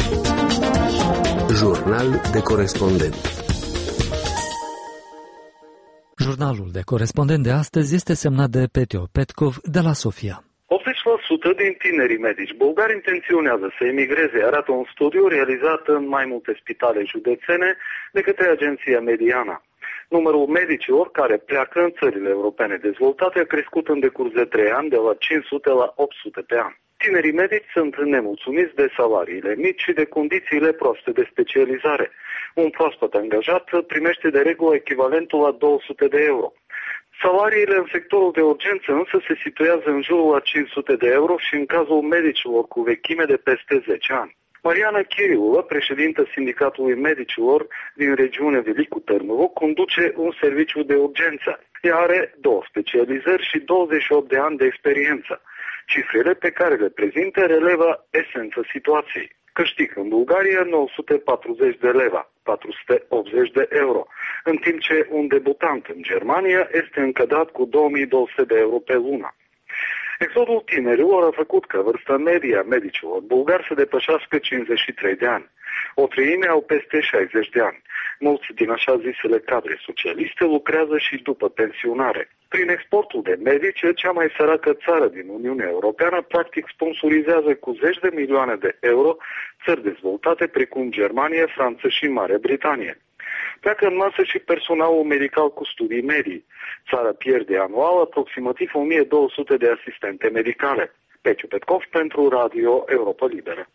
Jurnal de corespondent. Jurnalul de corespondent de astăzi este semnat de Petio Petkov de la Sofia. 80% din tinerii medici bulgari intenționează să emigreze, arată un studiu realizat în mai multe spitale județene de către agenția Mediana. Numărul medicilor care pleacă în țările europene dezvoltate a crescut în decurs de 3 ani de la 500 la 800 pe an. Tinerii medici sunt nemulțumiți de salariile mici și de condițiile proaste de specializare. Un proaspăt angajat primește de regulă echivalentul la 200 de euro. Salariile în sectorul de urgență însă se situează în jurul la 500 de euro și în cazul medicilor cu vechime de peste 10 ani. Mariana Chiriulă, președintă Sindicatului Medicilor din regiunea Velicu Târnovo, conduce un serviciu de urgență. Ea are 2 specializări și 28 de ani de experiență. Cifrele pe care le prezintă relevă esența situației. Câștig în Bulgaria 940 de leva, 480 de euro, în timp ce un debutant în Germania este încadrat cu 2200 de euro pe lună. Exodul tinerilor a făcut ca vârsta medie a medicilor bulgari să depășească 53 de ani. O treime au peste 60 de ani. Mulți din așa zisele cadre socialiste lucrează și după pensionare. Prin exportul de medici, cea mai săracă țară din Uniunea Europeană practic sponsorizează cu 10 de milioane de euro țări dezvoltate precum Germania, Franța și Marea Britanie. Pleacă în masă și personalul medical cu studii medii. Țara pierde anual aproximativ 1200 de asistente medicale. Petio Petkov pentru Radio Europa Liberă.